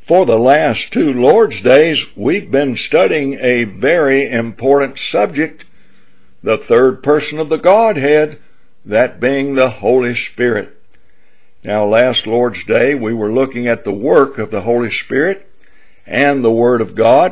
For the last 2 Lord's Days, we've been studying a very important subject, the third person of the Godhead, that being the Holy Spirit. Now, last Lord's Day, we were looking at the work of the Holy Spirit and the Word of God.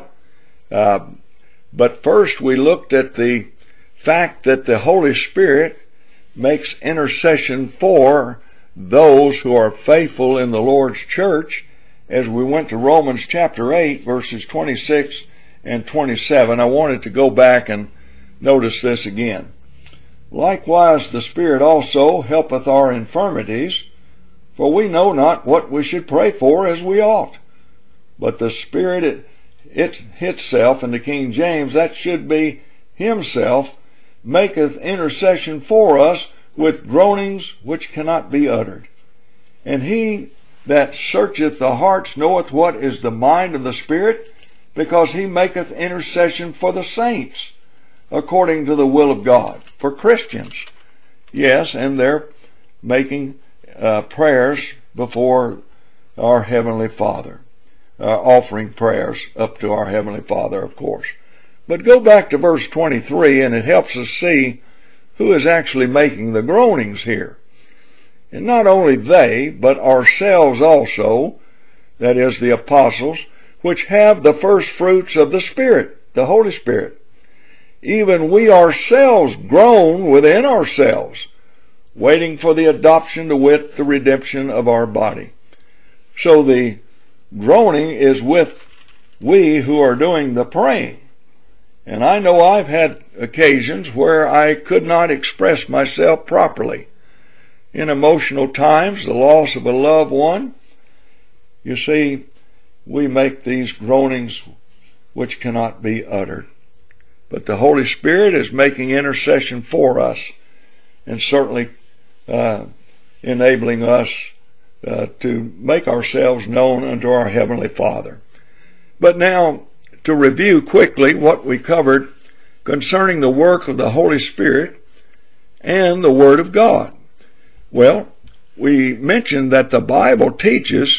But first, we looked at the fact that the Holy Spirit makes intercession for those who are faithful in the Lord's church. As we went to Romans chapter 8, verses 26 and 27, I wanted to go back and notice this again. Likewise the Spirit also helpeth our infirmities, for we know not what we should pray for as we ought. But the Spirit itself, in the King James, that should be Himself, maketh intercession for us with groanings which cannot be uttered. And He that searcheth the hearts knoweth what is the mind of the Spirit, because He maketh intercession for the saints, according to the will of God, for Christians. Yes, and they're making prayers before our Heavenly Father, offering prayers up to our Heavenly Father, of course. But go back to verse 23, and it helps us see who is actually making the groanings here. And not only they, but ourselves also, that is the apostles, which have the first fruits of the Spirit, the Holy Spirit. Even we ourselves groan within ourselves, waiting for the adoption, to wit, the redemption of our body. So the groaning is with we who are doing the praying. And I know I've had occasions where I could not express myself properly. In emotional times, the loss of a loved one, you see, we make these groanings which cannot be uttered. But the Holy Spirit is making intercession for us, and certainly enabling us to make ourselves known unto our Heavenly Father. But now, to review quickly what we covered concerning the work of the Holy Spirit and the Word of God. Well, we mentioned that the Bible teaches,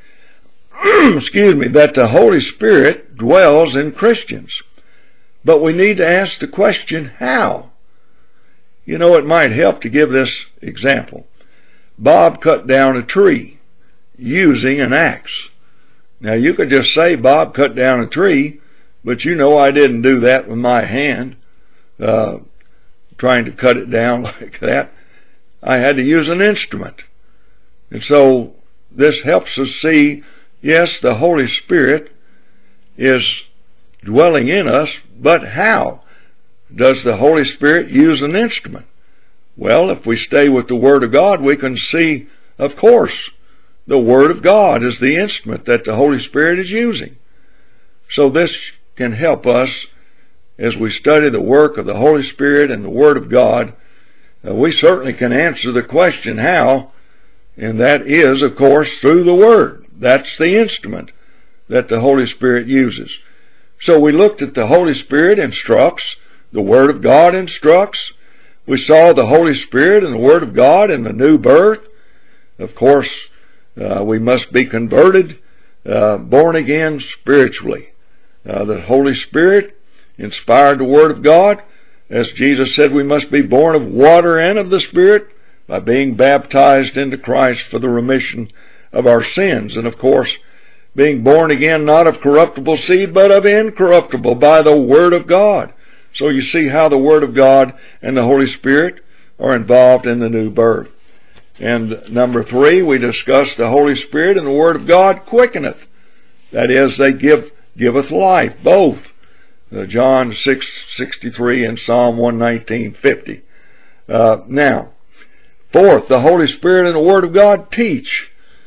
that the Holy Spirit dwells in Christians. But we need to ask the question, how? You know, it might help to give this example. Bob cut down a tree using an axe. Now, you could just say Bob cut down a tree, but you know I didn't do that with my hand, trying to cut it down like that. I had to use an instrument. And so this helps us see, yes, the Holy Spirit is dwelling in us, but how does the Holy Spirit use an instrument? Well, if we stay with the Word of God, we can see, of course, the Word of God is the instrument that the Holy Spirit is using. So this can help us as we study the work of the Holy Spirit and the Word of God. We certainly can answer the question how, and that is, of course, through the Word. That's the instrument that the Holy Spirit uses. So we looked at the Holy Spirit instructs, the Word of God instructs. We saw the Holy Spirit and the Word of God in the new birth. Of course, we must be converted, born again spiritually. The Holy Spirit inspired the Word of God. As Jesus said, we must be born of water and of the Spirit by being baptized into Christ for the remission of our sins. And of course, being born again not of corruptible seed, but of incorruptible by the Word of God. So you see how the Word of God and the Holy Spirit are involved in the new birth. And number 3, we discussed the Holy Spirit and the Word of God quickeneth. That is, they giveth life, both. John 6:63 and Psalm 119:50. Now, 4th, the Holy Spirit and the Word of God teach.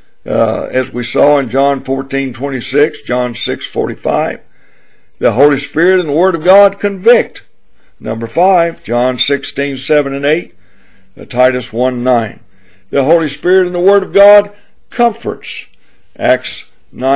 As we saw in John 14:26, John 6:45. The Holy Spirit and the Word of God convict. Number 5, John 16:7 and 8, Titus 1:9. The Holy Spirit and the Word of God comforts. Acts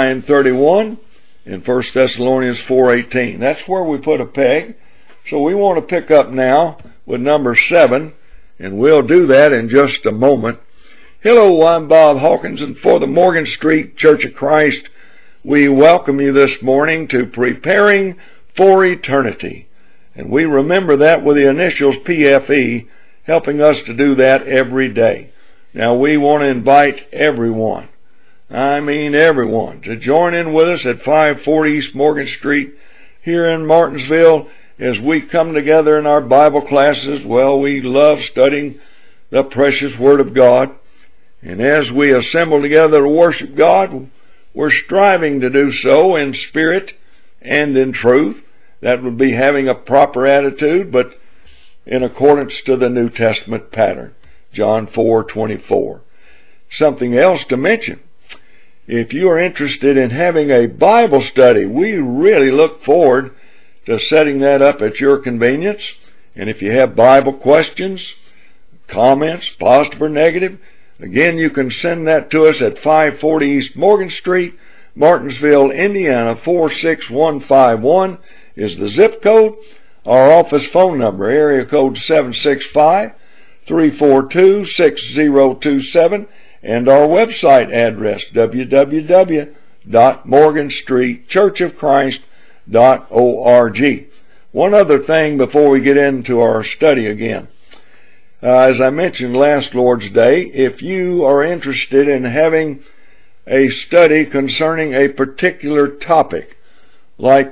9:31 and 1 Thessalonians 4:18. That's where we put a peg. So we want to pick up now with number 7, and we'll do that in just a moment. Hello, I'm Bob Hawkins, and for the Morgan Street Church of Christ, we welcome you this morning to Preparing for Eternity. And we remember that with the initials PFE, helping us to do that every day. Now we want to invite everyone, I mean everyone, to join in with us at 540 East Morgan Street here in Martinsville as we come together in our Bible classes. Well, we love studying the precious Word of God. And as we assemble together to worship God, we're striving to do so in spirit and in truth. That would be having a proper attitude, but in accordance to the New Testament pattern. John 4:24. Something else to mention. If you are interested in having a Bible study, we really look forward to setting that up at your convenience. And if you have Bible questions, comments, positive or negative, again, you can send that to us at 540 East Morgan Street, Martinsville, Indiana, 46151 is the zip code. Our office phone number, area code 765-342-6027, and our website address, www.morganstreetchurchofchrist.org. One other thing before we get into our study again. As I mentioned last Lord's Day, if you are interested in having a study concerning a particular topic, like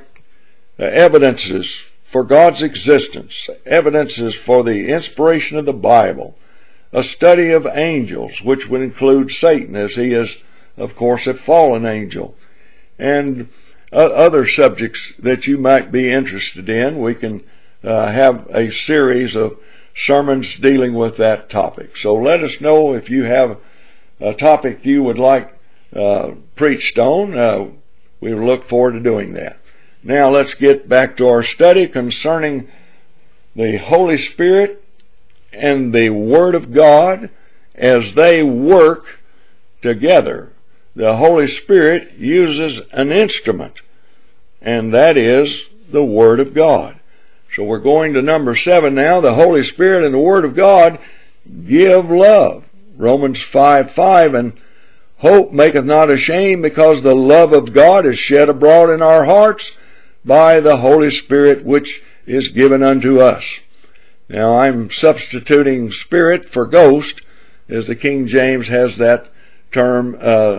evidences for God's existence, evidences for the inspiration of the Bible, a study of angels, which would include Satan, as he is, of course, a fallen angel, and other subjects that you might be interested in, we can have a series of sermons dealing with that topic. So let us know if you have a topic you would like preached on. We look forward to doing that. Now let's get back to our study concerning the Holy Spirit and the Word of God as they work together. The Holy Spirit uses an instrument, and that is the Word of God. So we're going to number 7 now. The Holy Spirit and the Word of God give love. Romans 5:5, and hope maketh not ashamed, because the love of God is shed abroad in our hearts by the Holy Spirit, which is given unto us. Now I'm substituting spirit for ghost, as the King James has that term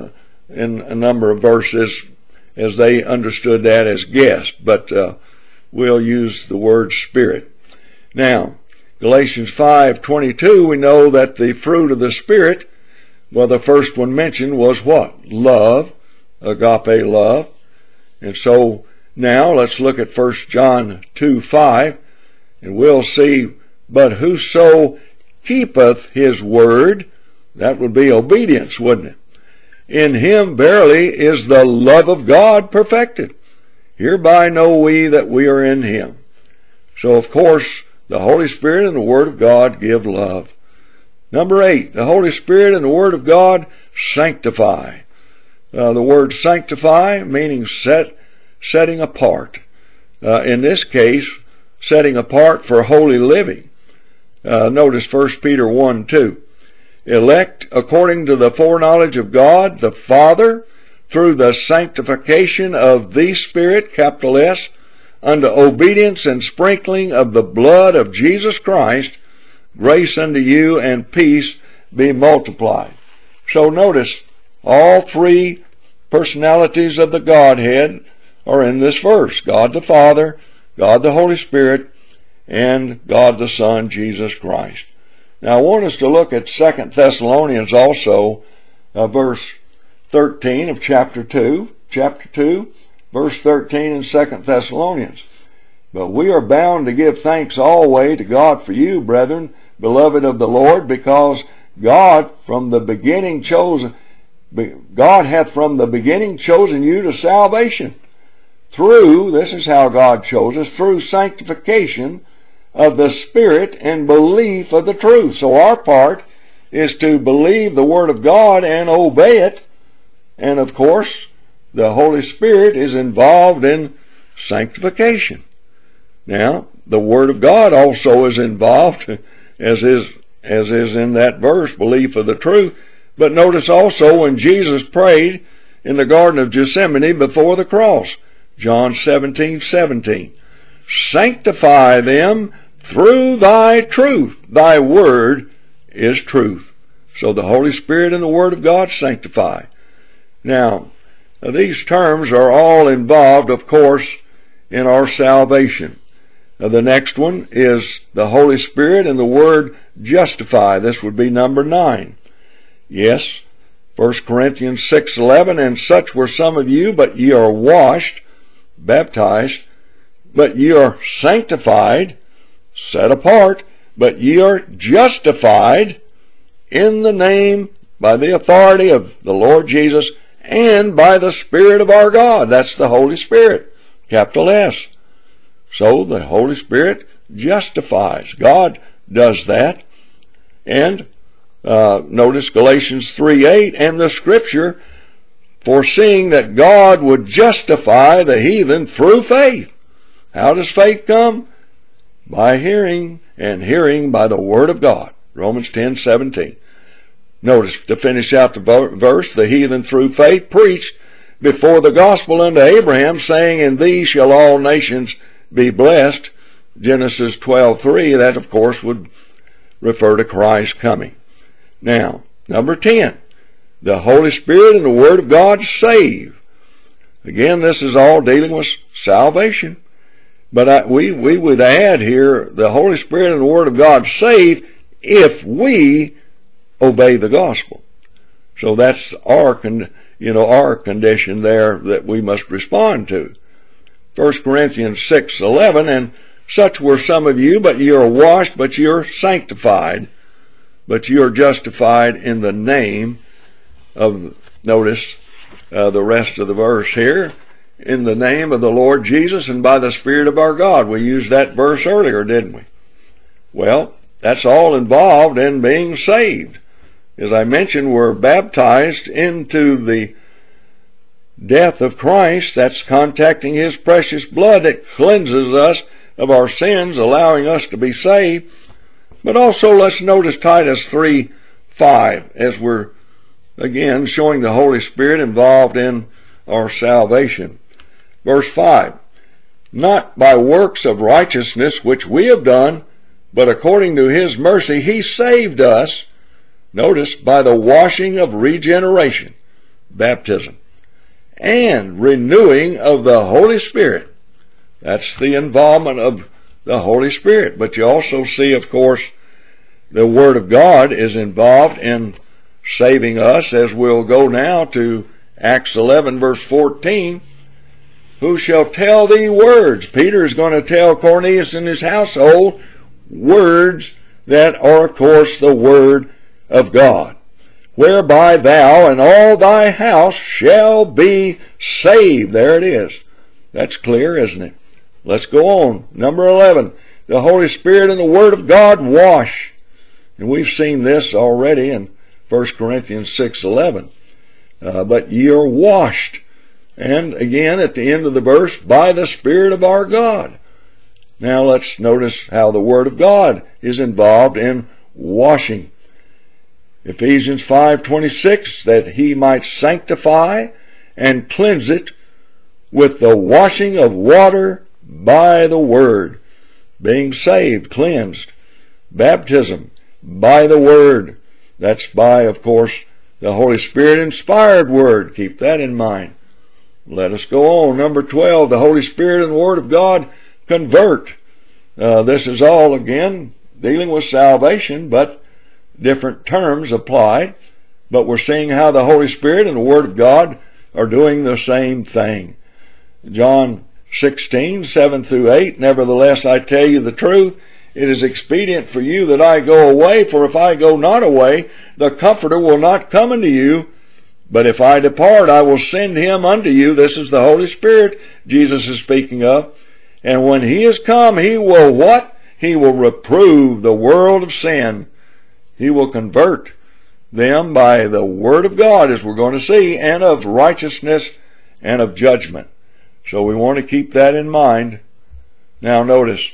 in a number of verses, as they understood that as guest, but we'll use the word spirit. Now, Galatians 5:22, we know that the fruit of the Spirit, well, the first one mentioned was what? Love, agape love. And so now let's look at 1 John 2:5, and we'll see, but whoso keepeth his word, that would be obedience, wouldn't it? In him verily is the love of God perfected. Hereby know we that we are in him. So, of course, the Holy Spirit and the Word of God give love. Number 8, the Holy Spirit and the Word of God sanctify. The word sanctify meaning setting apart. In this case, setting apart for holy living. Notice 1 Peter 1:2. Elect according to the foreknowledge of God the Father, through the sanctification of the Spirit, capital S, unto obedience and sprinkling of the blood of Jesus Christ, grace unto you and peace be multiplied. So notice, all three personalities of the Godhead are in this verse. God the Father, God the Holy Spirit, and God the Son, Jesus Christ. Now I want us to look at 2 Thessalonians also, verse 13 of chapter 2, verse 13 in 2 Thessalonians. But we are bound to give thanks always to God for you, brethren, beloved of the Lord, because God hath from the beginning chosen you to salvation. Through, this is how God chose us, through sanctification of the Spirit and belief of the truth. So our part is to believe the Word of God and obey it. And of course, the Holy Spirit is involved in sanctification. Now, the Word of God also is involved, as is in that verse, belief of the truth. But notice also when Jesus prayed in the Garden of Gethsemane before the cross. John 17:17. Sanctify them through thy truth. Thy word is truth. So the Holy Spirit and the Word of God sanctify. Now, these terms are all involved, of course, in our salvation. The next one is the Holy Spirit and the Word justify. This would be number 9. Yes, 1 Corinthians 6:11, and such were some of you, but ye are washed, baptized, but ye are sanctified, set apart, but ye are justified in the name, by the authority of the Lord Jesus, and by the Spirit of our God. That's the Holy Spirit, capital S. So the Holy Spirit justifies. God does that. And notice Galatians 3:8, and the Scripture, foreseeing that God would justify the heathen through faith. How does faith come? By hearing, and hearing by the Word of God. Romans 10:17. Notice, to finish out the verse, the heathen through faith preached before the gospel unto Abraham, saying, in thee shall all nations be blessed. Genesis 12:3, that of course would refer to Christ coming. Now, number 10, the Holy Spirit and the Word of God save. Again, this is all dealing with salvation. But we would add here, the Holy Spirit and the Word of God save if we obey the gospel. So that's our condition there that we must respond to. 1 Corinthians 6:11, and such were some of you, but ye are washed, but ye are sanctified, but ye are justified in the name of, notice the rest of the verse here, in the name of the Lord Jesus and by the Spirit of our God. We used that verse earlier, didn't we? Well, that's all involved in being saved. As I mentioned, we're baptized into the death of Christ. That's contacting His precious blood that cleanses us of our sins, allowing us to be saved. But also let's notice Titus 3:5 as we're again showing the Holy Spirit involved in our salvation. Verse 5, not by works of righteousness which we have done, but according to His mercy He saved us, notice, by the washing of regeneration, baptism, and renewing of the Holy Spirit. That's the involvement of the Holy Spirit. But you also see, of course, the Word of God is involved in saving us, as we'll go now to Acts 11 verse 14. Who shall tell thee words? Peter is going to tell Cornelius and his household words that are, of course, the Word of God, whereby thou and all thy house shall be saved. There it is. That's clear, isn't it? Let's go on. Number 11, the Holy Spirit and the Word of God wash. And we've seen this already in 1 Corinthians 6:11. But ye are washed. And again, at the end of the verse, by the Spirit of our God. Now let's notice how the Word of God is involved in washing. Ephesians 5:26, that He might sanctify and cleanse it with the washing of water by the Word. Being saved, cleansed. Baptism by the Word. That's by, of course, the Holy Spirit inspired Word. Keep that in mind. Let us go on. Number 12, the Holy Spirit and the Word of God convert. This is all, again, dealing with salvation, but different terms apply. But we're seeing how the Holy Spirit and the Word of God are doing the same thing. John 16:7-8, nevertheless I tell you the truth, it is expedient for you that I go away, for if I go not away, the Comforter will not come unto you. But if I depart, I will send Him unto you. This is the Holy Spirit Jesus is speaking of. And when He is come, He will what? He will reprove the world of sin. He will convert them by the Word of God, as we're going to see, and of righteousness and of judgment. So we want to keep that in mind. Now notice,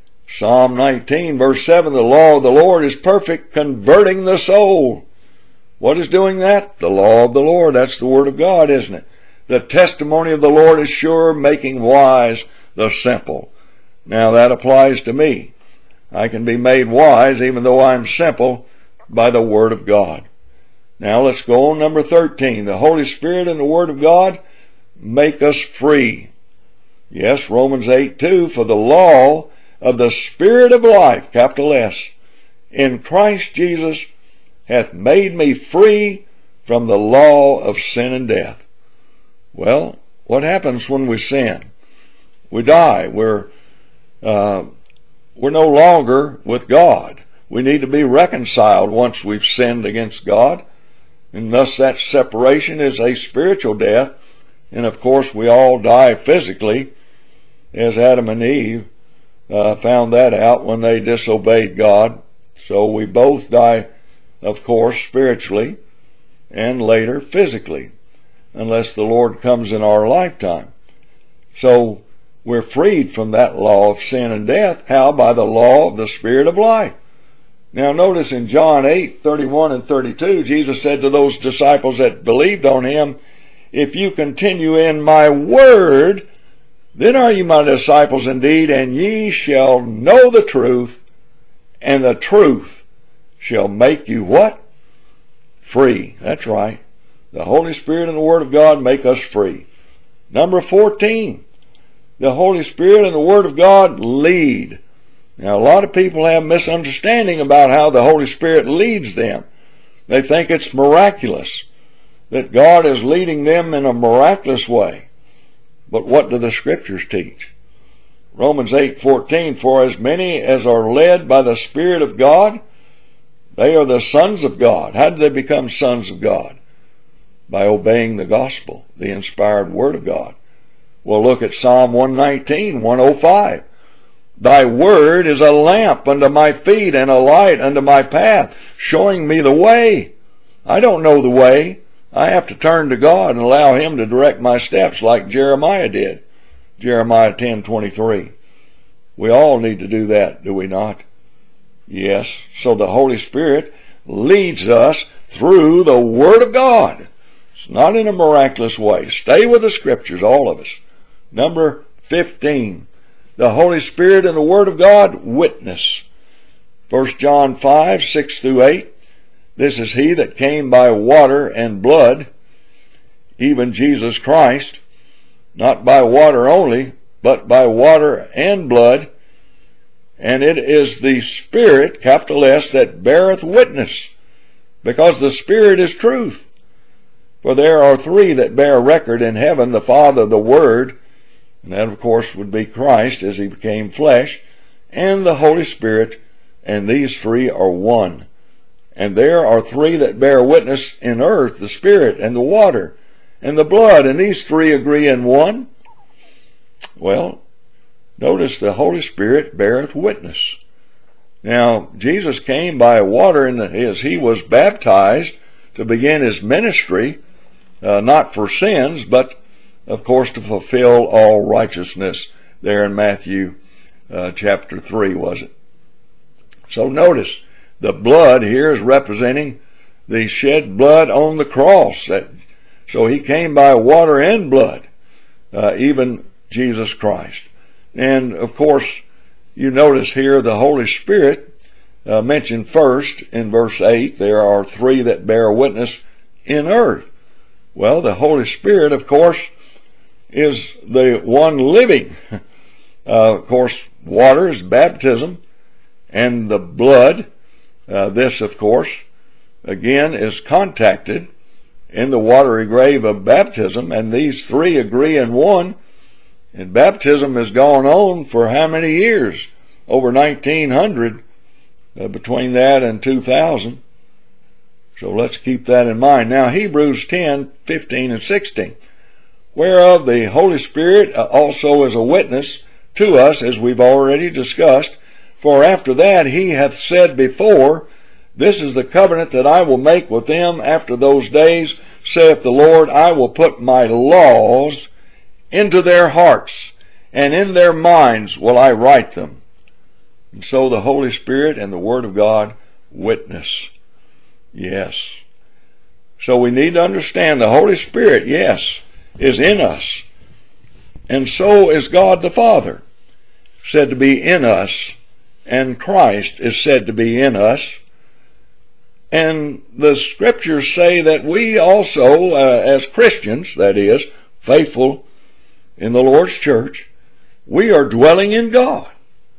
Psalm 19 verse 7, the law of the Lord is perfect, converting the soul. What is doing that? The law of the Lord. That's the Word of God, isn't it? The testimony of the Lord is sure, making wise the simple. Now that applies to me. I can be made wise even though I'm simple by the Word of God. Now let's go on number 13. The Holy Spirit and the Word of God make us free. Yes, Romans 8:2, for the law of the Spirit of life, capital S, in Christ Jesus hath made me free from the law of sin and death. Well, what happens when we sin? We die. We're no longer with God. We need to be reconciled once we've sinned against God. And thus that separation is a spiritual death. And of course we all die physically, as Adam and Eve found that out when they disobeyed God. So we both die, of course, spiritually and later physically, unless the Lord comes in our lifetime. So we're freed from that law of sin and death. How? By the law of the Spirit of life. Now notice in John 8:31 and 32, Jesus said to those disciples that believed on him, if you continue in my word, then are ye my disciples indeed, and ye shall know the truth, and the truth shall make you what? Free. That's right. The Holy Spirit and the Word of God make us free. Number 14, the Holy Spirit and the Word of God lead. Now a lot of people have misunderstanding about how the Holy Spirit leads them. They think it's miraculous, that God is leading them in a miraculous way. But what do the Scriptures teach? Romans 8:14, for as many as are led by the Spirit of God, they are the sons of God. How do they become sons of God? By obeying the gospel, the inspired Word of God. Well, look at Psalm 119, 105. Thy word is a lamp unto my feet and a light unto my path, showing me the way. I don't know the way. I have to turn to God and allow him to direct my steps like Jeremiah did. Jeremiah 10:23. We all need to do that, do we not? Yes. So the Holy Spirit leads us through the Word of God. It's not in a miraculous way. Stay with the Scriptures, all of us. Number 15. The Holy Spirit and the Word of God witness. 1 John 5:6-8. This is he that came by water and blood, even Jesus Christ, not by water only, but by water and blood. And it is the Spirit, capital S, that beareth witness, because the Spirit is truth. For there are three that bear record in heaven, the Father, the Word, and that of course would be Christ as he became flesh, and the Holy Spirit, and these three are one. And there are three that bear witness in earth, the Spirit and the water and the blood, and these three agree in one. Well, notice the Holy Spirit beareth witness. Now, Jesus came by water as he was baptized to begin his ministry, not for sins, but of course to fulfill all righteousness, there in Matthew chapter 3, was it? So notice, the blood here is representing the shed blood on the cross. So he came by water and blood, even Jesus Christ. And of course, you notice here the Holy Spirit mentioned first in verse 8. There are three that bear witness in earth. Well, the Holy Spirit, of course, is the one living. Of course, water is baptism, and the blood, this, of course, again, is contacted in the watery grave of baptism, and these three agree in one. And baptism has gone on for how many years? Over 1900, between that and 2000. So let's keep that in mind. Now, Hebrews 10:15 and 16. Whereof the Holy Spirit also is a witness to us, as we've already discussed. For after that he hath said before, this is the covenant that I will make with them after those days, saith the Lord, I will put my laws into their hearts, and in their minds will I write them. And so the Holy Spirit and the Word of God witness. Yes. So we need to understand the Holy Spirit, yes, is in us. And so is God the Father, said to be in us, and Christ is said to be in us. And the Scriptures say that we also, as Christians, that is, faithful in the Lord's church, we are dwelling in God.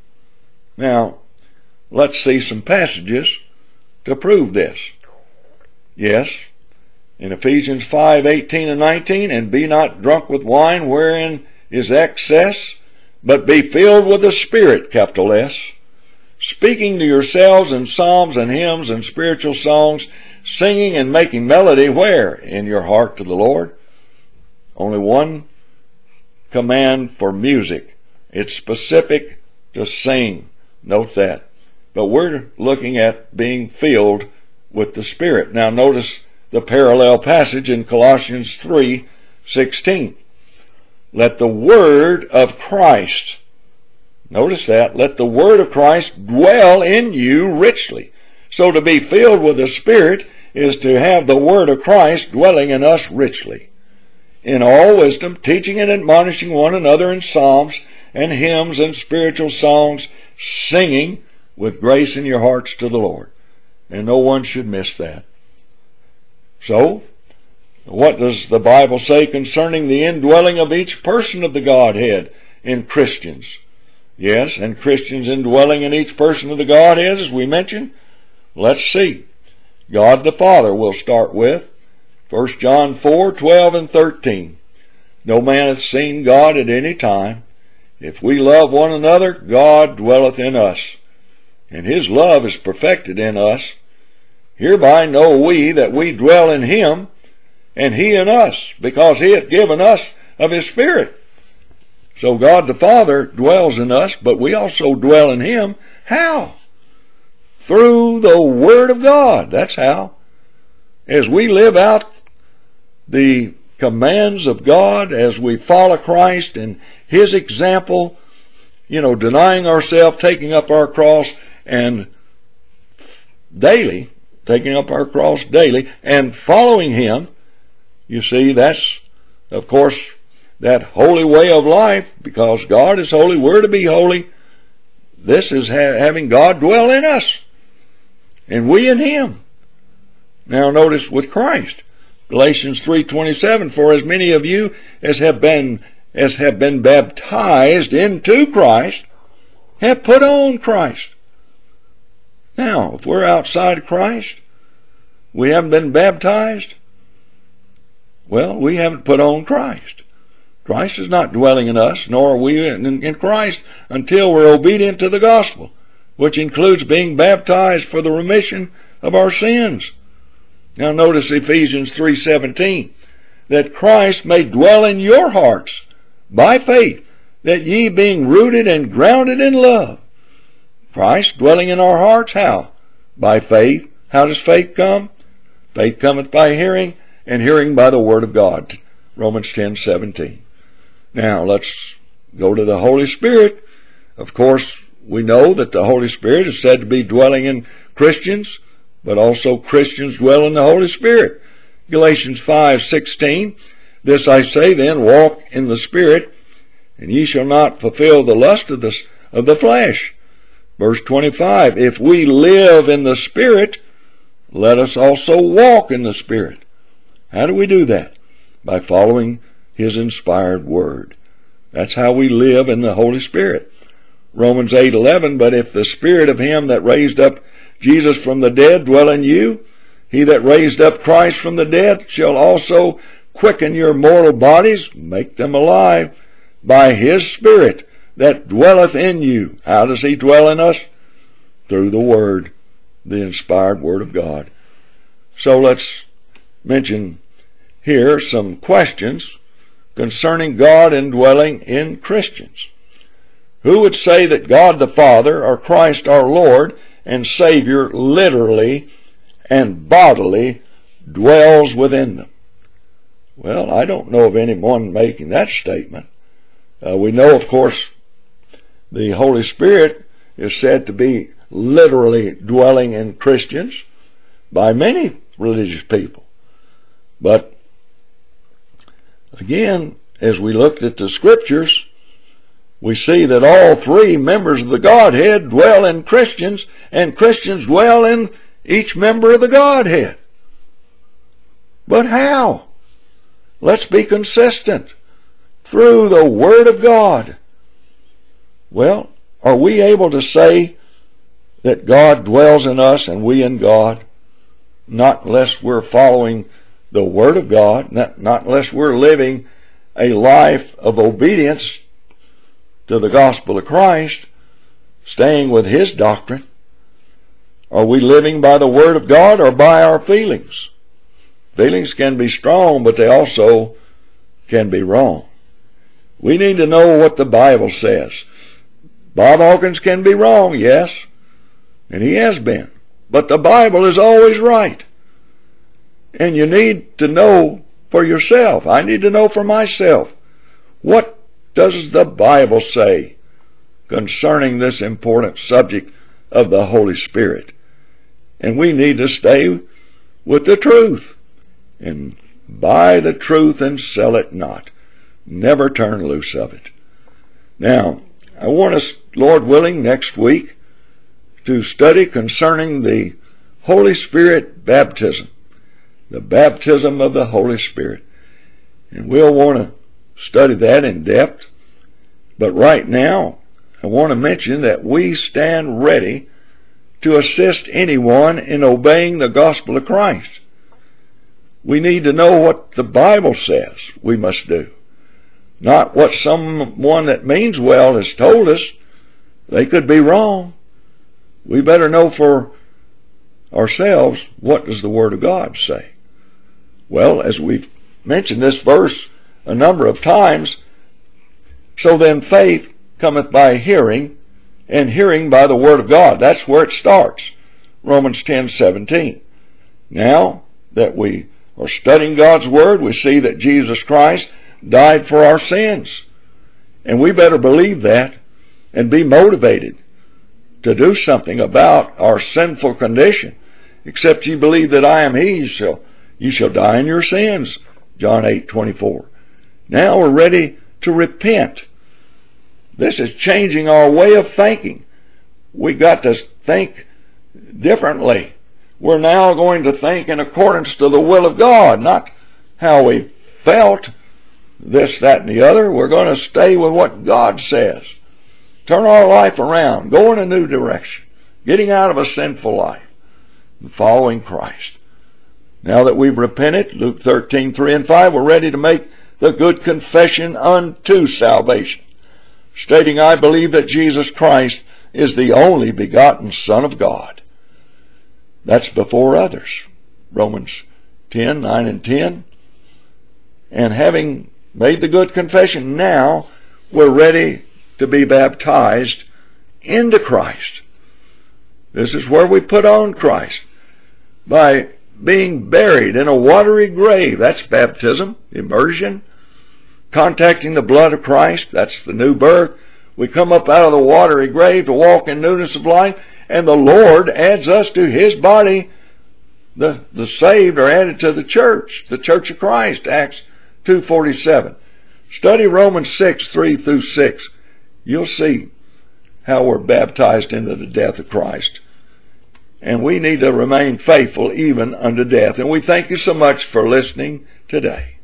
Now, let's see some passages to prove this. Yes, in Ephesians 5:18 and 19, and be not drunk with wine wherein is excess, but be filled with the Spirit, capital S, speaking to yourselves in psalms and hymns and spiritual songs, singing and making melody where? In your heart to the Lord. Only one command for music. It's specific to sing. Note that. But we're looking at being filled with the Spirit. Now notice the parallel passage in Colossians 3:16. Let the word of Christ, notice that, let the word of Christ dwell in you richly. So to be filled with the Spirit is to have the word of Christ dwelling in us richly. In all wisdom, teaching and admonishing one another in psalms and hymns and spiritual songs, singing with grace in your hearts to the Lord. And no one should miss that. So, what does the Bible say concerning the indwelling of each person of the Godhead in Christians? Yes, and Christians indwelling in each person of the Godhead, as we mentioned. Let's see. God the Father we'll start with. 1 John 4:12 and 13. No man hath seen God at any time. If we love one another, God dwelleth in us, and his love is perfected in us. Hereby know we that we dwell in him, and he in us, because he hath given us of his Spirit. So God the Father dwells in us, but we also dwell in him. How? Through the Word of God. That's how. As we live out the commands of God, as we follow Christ and his example, denying ourselves, taking up our cross, and daily, taking up our cross daily, and following him, you see, that's, of course, that holy way of life, because God is holy, we're to be holy. This is having God dwell in us, and we in him. Now notice with Christ, Galatians 3:27, for as many of you as have been baptized into Christ have put on Christ. Now, if we're outside of Christ, we haven't been baptized, well, we haven't put on Christ. Christ is not dwelling in us, nor are we in Christ until we're obedient to the gospel, which includes being baptized for the remission of our sins. Now notice Ephesians 3:17, that Christ may dwell in your hearts by faith, that ye being rooted and grounded in love. Christ dwelling in our hearts, how? By faith. How does faith come? Faith cometh by hearing, and hearing by the Word of God. Romans 10:17. Now let's go to the Holy Spirit. Of course, we know that the Holy Spirit is said to be dwelling in Christians, but also Christians dwell in the Holy Spirit. Galatians 5:16, this I say then, walk in the Spirit, and ye shall not fulfill the lust of the flesh. Verse 25, if we live in the Spirit, let us also walk in the Spirit. How do we do that? By following his inspired word. That's how we live in the Holy Spirit. Romans 8:11, but if the Spirit of him that raised up Jesus from the dead dwell in you, he that raised up Christ from the dead shall also quicken your mortal bodies, make them alive, by his Spirit that dwelleth in you. How does he dwell in us? Through the Word, the inspired Word of God. So let's mention here some questions concerning God indwelling in Christians. Who would say that God the Father or Christ our Lord and Savior literally and bodily dwells within them? Well, I don't know of anyone making that statement. We know, of course, the Holy Spirit is said to be literally dwelling in Christians by many religious people. But again, as we looked at the scriptures, we see that all three members of the Godhead dwell in Christians, and Christians dwell in each member of the Godhead. But how? Let's be consistent. Through the Word of God. Well, are we able to say that God dwells in us and we in God? Not unless we're following the Word of God, not unless we're living a life of obedience to the gospel of Christ, staying with His doctrine. Are we living by the Word of God or by our feelings? Feelings can be strong, but they also can be wrong. We need to know what the Bible says. Bob Hawkins can be wrong, yes, and he has been. But the Bible is always right. And you need to know for yourself. I need to know for myself. What does the Bible say concerning this important subject of the Holy Spirit? And we need to stay with the truth. And buy the truth and sell it not. Never turn loose of it. Now, I want us, Lord willing, next week to study concerning the Holy Spirit baptism. The baptism of the Holy Spirit. And we'll want to study that in depth. But right now, I want to mention that we stand ready to assist anyone in obeying the gospel of Christ. We need to know what the Bible says we must do. Not what someone that means well has told us. They could be wrong. We better know for ourselves, what does the Word of God say? Well, as we've mentioned this verse a number of times, so then faith cometh by hearing, and hearing by the Word of God. That's where it starts. Romans 10:17. Now that we are studying God's Word, we see that Jesus Christ died for our sins. And we better believe that and be motivated to do something about our sinful condition. Except ye believe that I am He, you shall die in your sins. John 8:24. Now we're ready to repent. This is changing our way of thinking. We got to think differently. We're now going to think in accordance to the will of God, not how we felt, this, that, and the other. We're going to stay with what God says. Turn our life around. Go in a new direction. Getting out of a sinful life. And following Christ. Now that we've repented, Luke 13:3 and 5, we're ready to make the good confession unto salvation. Stating, I believe that Jesus Christ is the only begotten Son of God. That's before others. Romans 10:9 and 10. And having made the good confession, now we're ready to be baptized into Christ. This is where we put on Christ. By being buried in a watery grave, that's baptism, immersion. Contacting the blood of Christ, that's the new birth. We come up out of the watery grave to walk in newness of life, and the Lord adds us to His body. The saved are added to the church of Christ, Acts 2:47. Study Romans 6:3 through 6. You'll see how we're baptized into the death of Christ. And we need to remain faithful even unto death. And we thank you so much for listening today.